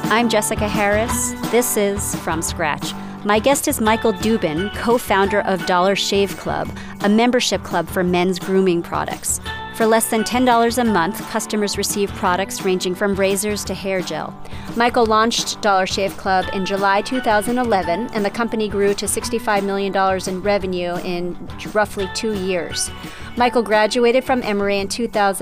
I'm Jessica Harris. This is From Scratch. My guest is Michael Dubin, co-founder of Dollar Shave Club, a membership club for men's grooming products. For less than $10 a month, customers receive products ranging from razors to hair gel. Michael launched Dollar Shave Club in July 2011, and the company grew to $65 million in revenue in roughly 2 years. Michael graduated from Emory in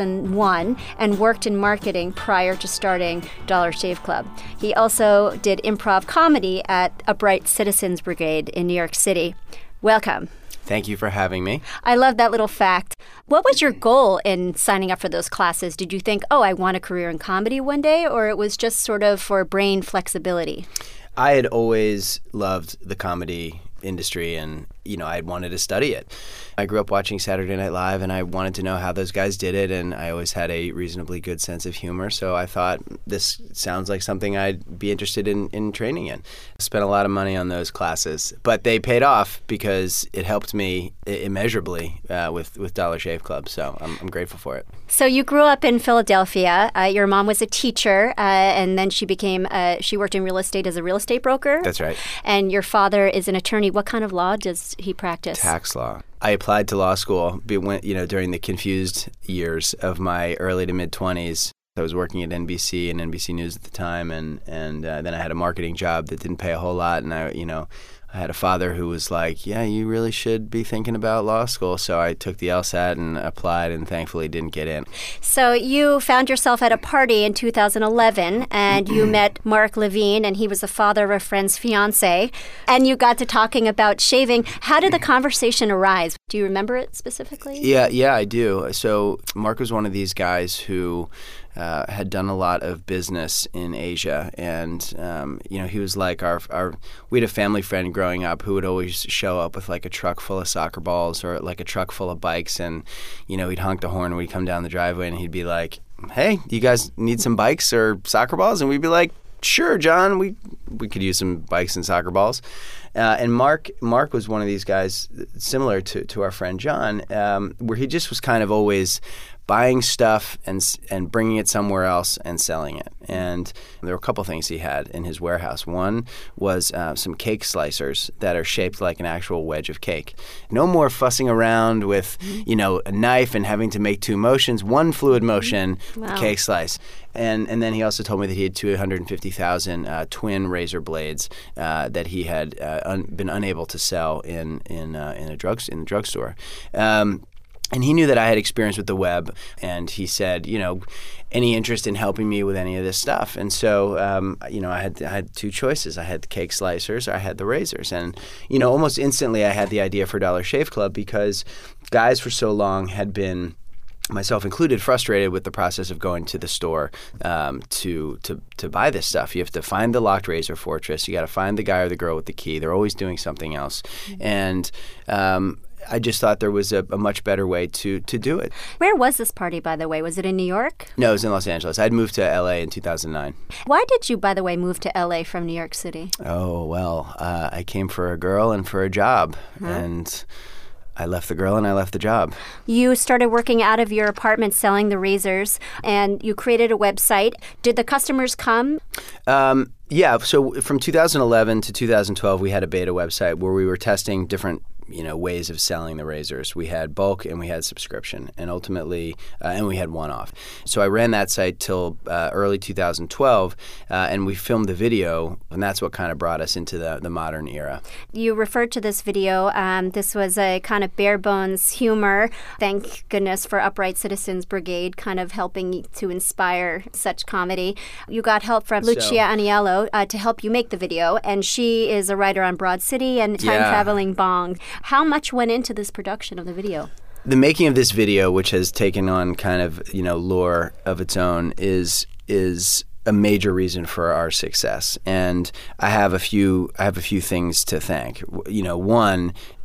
2001 and worked in marketing prior to starting Dollar Shave Club. He also did improv comedy at Upright Citizens Brigade in New York City. Welcome. Thank you for having me. I love that little fact. What was your goal in signing up for those classes? Did you think, I want a career in comedy one day, or it was just sort of for brain flexibility? I had always loved the comedy industry and, I had wanted to study it. I grew up watching Saturday Night Live and I wanted to know how those guys did it, and I always had a reasonably good sense of humor, so I thought this sounds like something I'd be interested in training in. I spent a lot of money on those classes, but they paid off because it helped me immeasurably with Dollar Shave Club, so I'm grateful for it. So you grew up in Philadelphia. Your mom was a teacher, and then she worked in real estate as a real estate broker. That's right. And your father is an attorney. What kind of law does he practice? Tax law. I applied to law school during the confused years of my early to mid-20s. I was working at NBC and NBC News at the time, and then I had a marketing job that didn't pay a whole lot, and I had a father who was like, yeah, you really should be thinking about law school. So I took the LSAT and applied and thankfully didn't get in. So you found yourself at a party in 2011 and you met Mark Levine, and he was the father of a friend's fiance, and you got to talking about shaving. How did the conversation arise? Do you remember it specifically? Yeah, I do. So Mark was one of these guys who had done a lot of business in Asia, and he was like we had a family friend growing up who would always show up with like a truck full of soccer balls or like a truck full of bikes, and he'd honk the horn and we'd come down the driveway and he'd be like, hey, you guys need some bikes or soccer balls? And we'd be like, sure, John, we could use some bikes and soccer balls. And Mark was one of these guys similar to our friend John, where he just was kind of always buying stuff and bringing it somewhere else and selling it. And there were a couple things he had in his warehouse. One was some cake slicers that are shaped like an actual wedge of cake. No more fussing around with, a knife and having to make two motions. One fluid motion, wow. Cake slice. And then he also told me that he had 250,000 twin razor blades that he had been unable to sell in the drugstore. And he knew that I had experience with the web, and he said, any interest in helping me with any of this stuff? And so, I had two choices. I had the cake slicers, or I had the razors. And, almost instantly I had the idea for Dollar Shave Club because guys for so long had been, myself included, frustrated with the process of going to the store to buy this stuff. You have to find the locked razor fortress. You got to find the guy or the girl with the key. They're always doing something else. Mm-hmm. And I just thought there was a much better way to do it. Where was this party, by the way? Was it in New York? No, it was in Los Angeles. I'd moved to L.A. in 2009. Why did you, by the way, move to L.A. from New York City? Oh, well, I came for a girl and for a job, and I left the girl and I left the job. You started working out of your apartment selling the razors, and you created a website. Did the customers come? Yeah, so from 2011 to 2012, we had a beta website where we were testing different ways of selling the razors. We had bulk and we had subscription, and ultimately, and we had one-off. So I ran that site till early 2012, and we filmed the video, and that's what kind of brought us into the modern era. You referred to this video. This was a kind of bare bones humor. Thank goodness for Upright Citizens Brigade kind of helping to inspire such comedy. You got help from Lucia Aniello to help you make the video, and she is a writer on Broad City and Time Traveling Bong. How much went into this production of the video? The making of this video, which has taken on kind of, lore of its own, is a major reason for our success. And I have a few things to thank. One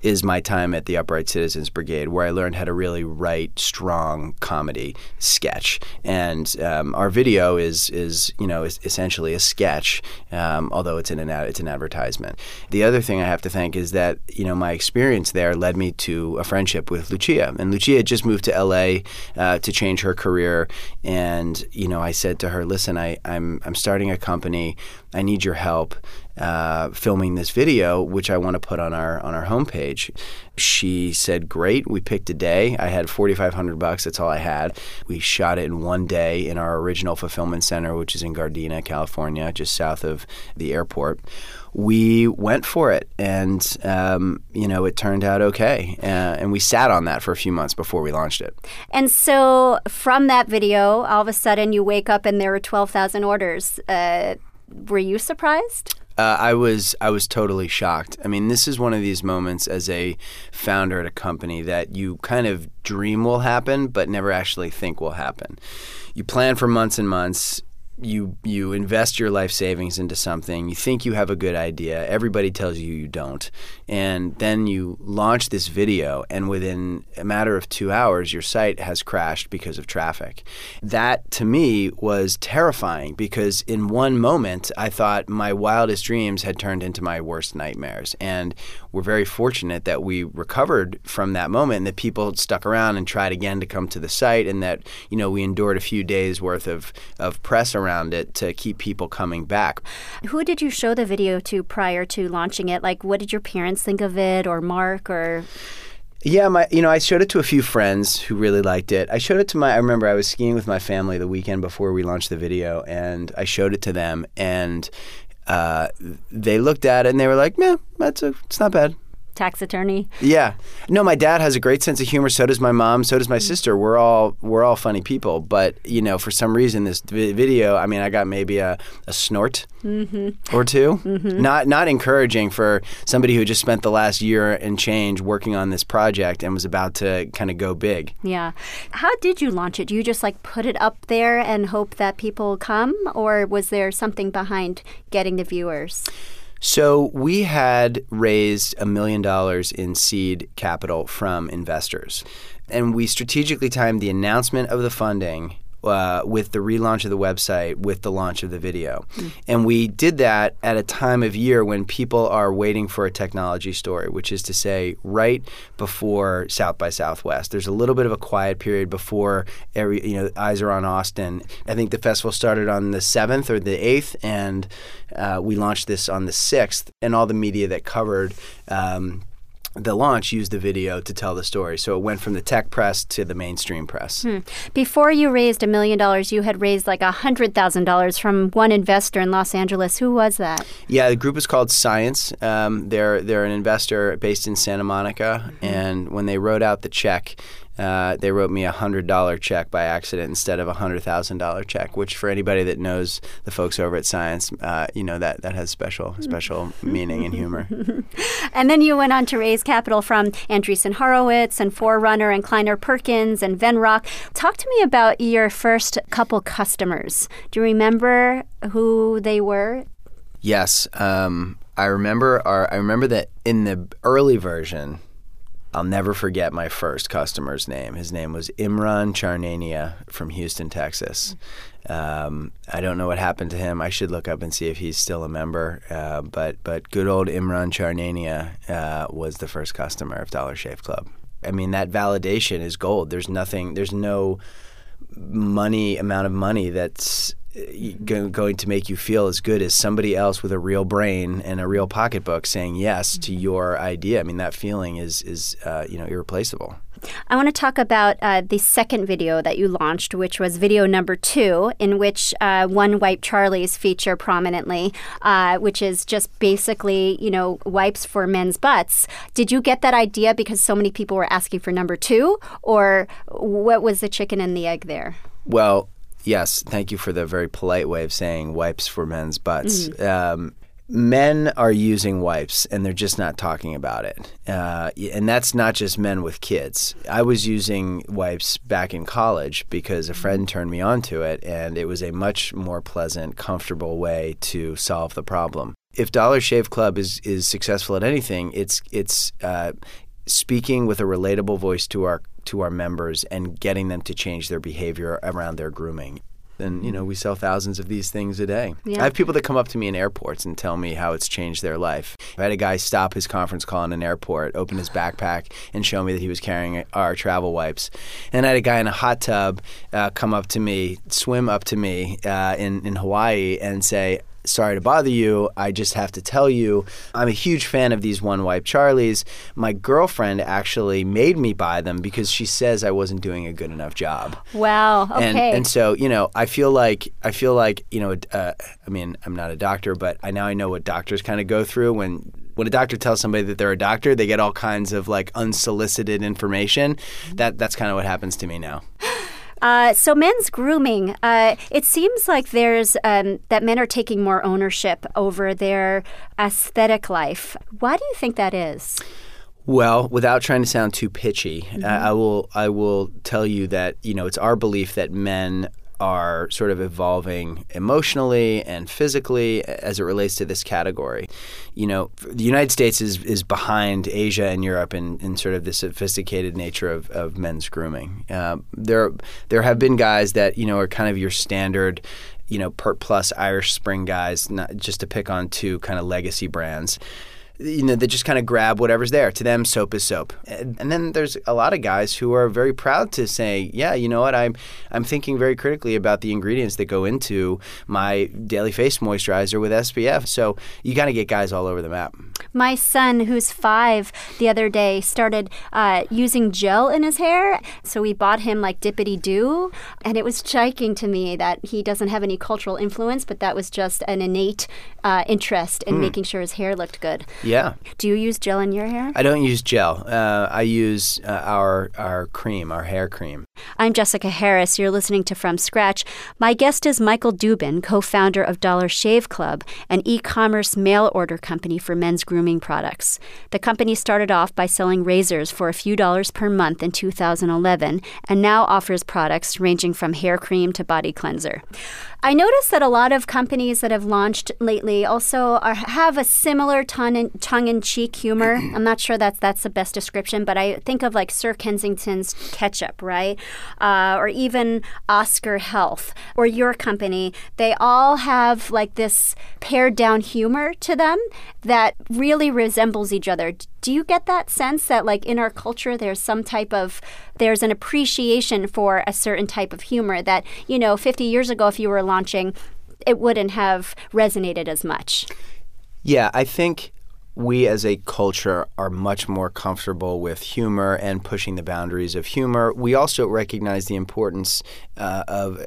is my time at the Upright Citizens Brigade, where I learned how to really write strong comedy sketch. And our video is essentially a sketch, although it's an advertisement. The other thing I have to thank is that my experience there led me to a friendship with Lucia, and Lucia had just moved to L.A. To change her career, and I said to her, "Listen, I'm starting a company. I need your help filming this video, which I want to put on our homepage." She said, "Great." We picked a day. I had $4,500. That's all I had. We shot it in one day in our original fulfillment center, which is in Gardena, California, just south of the airport. We went for it, and it turned out okay. And we sat on that for a few months before we launched it. And so from that video, all of a sudden you wake up and there were 12,000 orders. Were you surprised? I was totally shocked. I mean, this is one of these moments as a founder at a company that you kind of dream will happen, but never actually think will happen. You plan for months and months. You invest your life savings into something. You think you have a good idea. Everybody tells you you don't. And then you launch this video, and within a matter of 2 hours, your site has crashed because of traffic. That, to me, was terrifying because in one moment, I thought my wildest dreams had turned into my worst nightmares. And we're very fortunate that we recovered from that moment and that people stuck around and tried again to come to the site, and that, we endured a few days worth of press around it to keep people coming back. Who did you show the video to prior to launching it? Like, what did your parents think of it, or Mark, or... Yeah, I showed it to a few friends who really liked it. I showed it to I remember I was skiing with my family the weekend before we launched the video, and I showed it to them, and they looked at it and they were like, "Yeah, it's not bad." Tax attorney. Yeah. No, my dad has a great sense of humor. So does my mom. So does my sister. We're all funny people. But, for some reason, this video, I got maybe a snort or two. Mm-hmm. Not encouraging for somebody who just spent the last year and change working on this project and was about to kind of go big. Yeah. How did you launch it? Do you just put it up there and hope that people come? Or was there something behind getting the viewers? So we had raised $1 million in seed capital from investors. And we strategically timed the announcement of the funding with the relaunch of the website with the launch of the video. And we did that at a time of year when people are waiting for a technology story, which is to say right before South by Southwest. There's a little bit of a quiet period before eyes are on Austin. I think the festival started on the 7th or the 8th, and we launched this on the 6th, and all the media that covered the launch used the video to tell the story. So it went from the tech press to the mainstream press. Before you raised $1 million, you had raised $100,000 from one investor in Los Angeles. Who was that? Yeah, the group is called Science. They're an investor based in Santa Monica. And when they wrote out the check, they wrote me a $100 check by accident instead of a $100,000 check, which for anybody that knows the folks over at Science, that has special meaning and humor. And then you went on to raise capital from Andreessen Horowitz and Forerunner and Kleiner Perkins and Venrock. Talk to me about your first couple customers. Do you remember who they were? Yes, I remember that in the early version. I'll never forget my first customer's name. His name was Imran Charnania from Houston, Texas. I don't know what happened to him. I should look up and see if he's still a member. But good old Imran Charnania was the first customer of Dollar Shave Club. I mean, that validation is gold. There's no amount of money that's going to make you feel as good as somebody else with a real brain and a real pocketbook saying yes to your idea. I mean, that feeling is irreplaceable. I want to talk about the second video that you launched, which was video number 2, in which One Wipe Charlies feature prominently, which is just basically, wipes for men's butts. Did you get that idea because so many people were asking for number 2, or what was the chicken and the egg there? Well, yes, thank you for the very polite way of saying wipes for men's butts. Men are using wipes, and they're just not talking about it. And that's not just men with kids. I was using wipes back in college because a friend turned me on to it, and it was a much more pleasant, comfortable way to solve the problem. If Dollar Shave Club is successful at anything, it's speaking with a relatable voice to our members and getting them to change their behavior around their grooming. And, we sell thousands of these things a day. Yeah. I have people that come up to me in airports and tell me how it's changed their life. I had a guy stop his conference call in an airport, open his backpack, and show me that he was carrying our travel wipes. And I had a guy in a hot tub come up to me, swim up to me in Hawaii and say, "Sorry to bother you. I just have to tell you, I'm a huge fan of these One Wipe Charlies. My girlfriend actually made me buy them because she says I wasn't doing a good enough job." Wow. Okay. And so, I feel like, I mean, I'm not a doctor, but I know what doctors kind of go through when a doctor tells somebody that they're a doctor, they get all kinds of like unsolicited information. That's kind of what happens to me now. So men's grooming, it seems like there's that men are taking more ownership over their aesthetic life. Why do you think that is? Well, without trying to sound too pitchy, I will tell you that it's our belief that men are sort of evolving emotionally and physically as it relates to this category. The United States is behind Asia and Europe in sort of the sophisticated nature of men's grooming. There have been guys that, are kind of your standard, Pert Plus Irish Spring guys, not just to pick on two kind of legacy brands. They just kind of grab whatever's there. To them, soap is soap. And then there's a lot of guys who are very proud to say, yeah, you know what, I'm thinking very critically about the ingredients that go into my daily face moisturizer with SPF. So you got to get guys all over the map. My son, who's 5, the other day started using gel in his hair. So we bought him like Dippity Doo. And it was striking to me that he doesn't have any cultural influence, but that was just an innate interest in making sure his hair looked good. Yeah. Do you use gel in your hair? I don't use gel. I use our cream, our hair cream. I'm Jessica Harris. You're listening to From Scratch. My guest is Michael Dubin, co-founder of Dollar Shave Club, an e-commerce mail order company for men's grooming products. The company started off by selling razors for a few dollars per month in 2011 and now offers products ranging from hair cream to body cleanser. I noticed that a lot of companies that have launched lately also have a similar tongue-in-cheek humor. I'm not sure that's the best description, but I think of like Sir Kensington's ketchup, right? Or even Oscar Health or your company. They all have like this pared-down humor to them that really resembles each other. Do you get that sense that like in our culture there's an appreciation for a certain type of humor that, 50 years ago if you were launching, it wouldn't have resonated as much? Yeah, I think we as a culture are much more comfortable with humor and pushing the boundaries of humor. We also recognize the importance of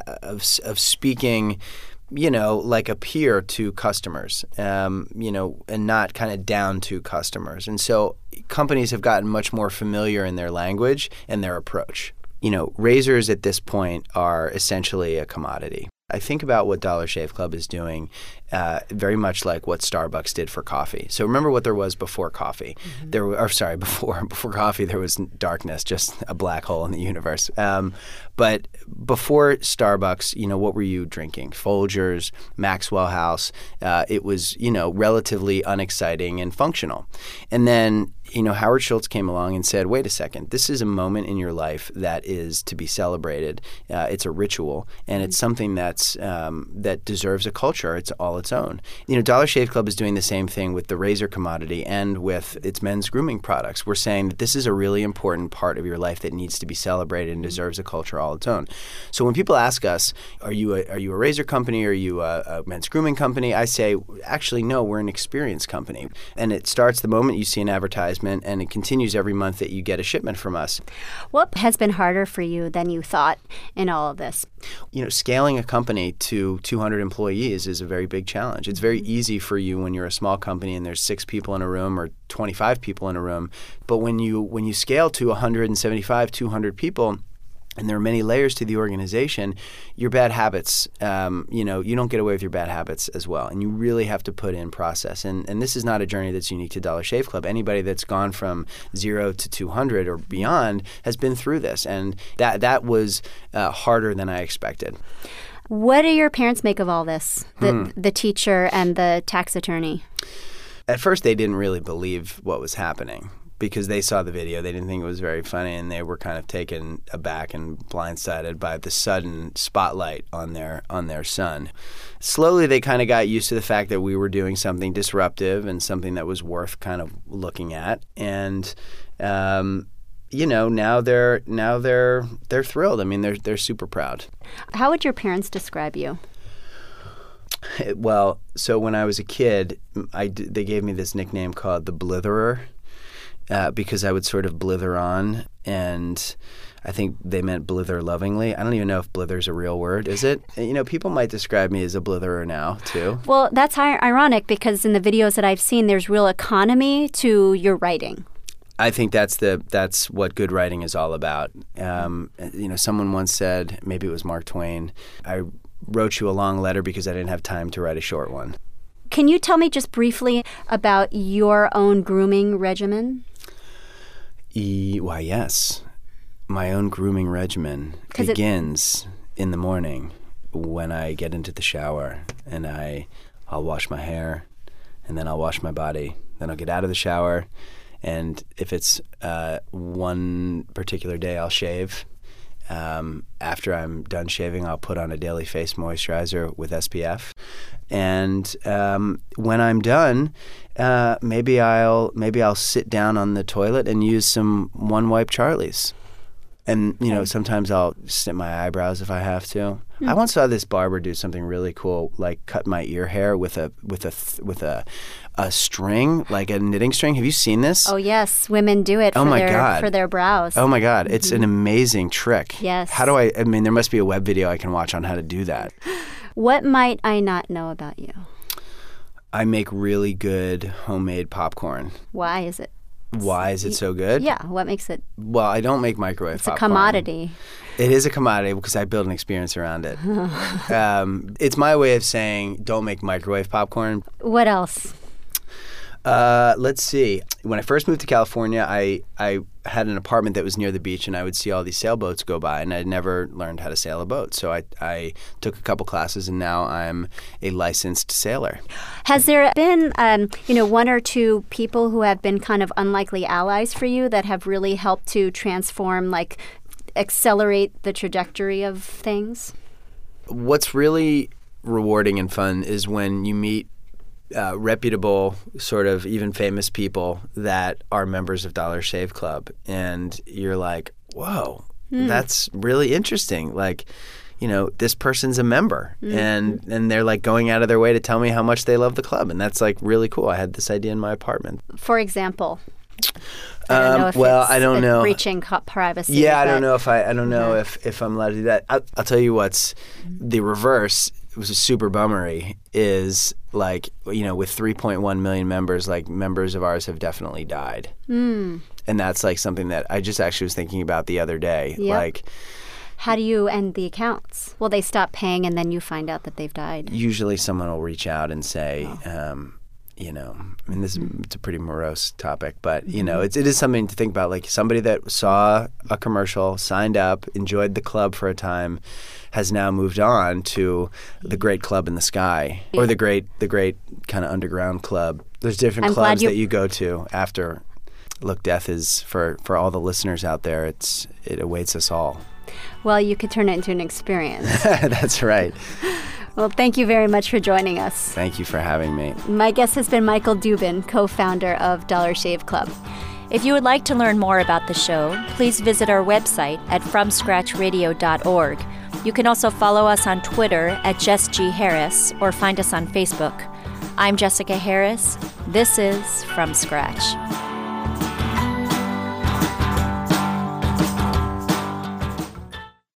speaking like a peer to customers, and not kind of down to customers. And so companies have gotten much more familiar in their language and their approach. Razors at this point are essentially a commodity. I think about what Dollar Shave Club is doing very much like what Starbucks did for coffee. So remember what there was before coffee. Before coffee there was darkness, just a black hole in the universe. But before Starbucks, what were you drinking? Folgers, Maxwell House. It was, relatively unexciting and functional. And then, Howard Schultz came along and said, wait a second, this is a moment in your life that is to be celebrated. It's a ritual, and it's something that deserves a culture. It's all its own. Dollar Shave Club is doing the same thing with the razor commodity and with its men's grooming products. We're saying that this is a really important part of your life that needs to be celebrated and deserves a culture all its own. So when people ask us, are you a razor company? Are you a men's grooming company? I say, actually, no, we're an experience company. And it starts the moment you see an advertisement, and it continues every month that you get a shipment from us. What has been harder for you than you thought in all of this? Scaling a company to 200 employees is a very big challenge. It's very easy for you when you're a small company and there's 6 people in a room or 25 people in a room. But when you scale to 175, 200 people, and there are many layers to the organization, your bad habits, you don't get away with your bad habits as well. And you really have to put in process. And this is not a journey that's unique to Dollar Shave Club. Anybody that's gone from 0 to 200 or beyond has been through this. And that was harder than I expected. What do your parents make of all this, the teacher and the tax attorney? At first, they didn't really believe what was happening because they saw the video. They didn't think it was very funny, and they were kind of taken aback and blindsided by the sudden spotlight on their son. Slowly, they kind of got used to the fact that we were doing something disruptive and something that was worth kind of looking at. And now they're thrilled. I mean, they're super proud. How would your parents describe you? Well, so when I was a kid, they gave me this nickname called the Blitherer because I would sort of blither on, and I think they meant blither lovingly. I don't even know if blither's a real word. Is it? People might describe me as a blitherer now, too. Well, that's ironic because in the videos that I've seen, there's real economy to your writing. I think that's what good writing is all about. Someone once said, maybe it was Mark Twain, I wrote you a long letter because I didn't have time to write a short one. Can you tell me just briefly about your own grooming regimen? Why, yes. My own grooming regimen begins in the morning when I get into the shower, and I'll wash my hair, and then I'll wash my body. Then I'll get out of the shower, and if it's one particular day, I'll shave. After I'm done shaving, I'll put on a daily face moisturizer with SPF. And when I'm done, maybe I'll sit down on the toilet and use some One Wipe Charlies. And sometimes I'll snip my eyebrows if I have to. I once saw this barber do something really cool, like cut my ear hair with a string, like a knitting string. Have you seen this? Oh yes, women do it for their brows. Oh my God, it's an amazing trick. Yes. How do I mean, there must be a web video I can watch on how to do that. What might I not know about you? I make really good homemade popcorn. Why is it? Why is it so good? Yeah, what makes it? Well, I don't make microwave popcorn. It's a commodity. It is a commodity because I build an experience around it. It's my way of saying don't make microwave popcorn. What else? Let's see. When I first moved to California, I had an apartment that was near the beach, and I would see all these sailboats go by, and I'd never learned how to sail a boat. So I took a couple classes, and now I'm a licensed sailor. Has there been, one or two people who have been kind of unlikely allies for you that have really helped to transform, accelerate the trajectory of things? What's really rewarding and fun is when you meet reputable, sort of even famous people that are members of Dollar Shave Club, and you're like, whoa, that's really interesting. This person's a member, and they're going out of their way to tell me how much they love the club, and that's really cool. I had this idea in my apartment. For example. I don't know. Breaching privacy. Yeah, I don't know if if I'm allowed to do that. I'll tell you what's the reverse. It was a super bummery is with 3.1 million members, members of ours have definitely died. And that's something that I just actually was thinking about the other day. Yep. How do you end the accounts? Well, they stop paying and then you find out that they've died. Usually someone will reach out and say, it's a pretty morose topic, but it is something to think about. Somebody that saw a commercial, signed up, enjoyed the club for a time, has now moved on to the great club in the sky, or the great kind of underground club. There's different clubs that you go to after. Look, death is for all the listeners out there. It awaits us all. Well, you could turn it into an experience. That's right. Well, thank you very much for joining us. Thank you for having me. My guest has been Michael Dubin, co-founder of Dollar Shave Club. If you would like to learn more about the show, please visit our website at FromScratchRadio.org. You can also follow us on Twitter at Jess G. Harris or find us on Facebook. I'm Jessica Harris. This is From Scratch.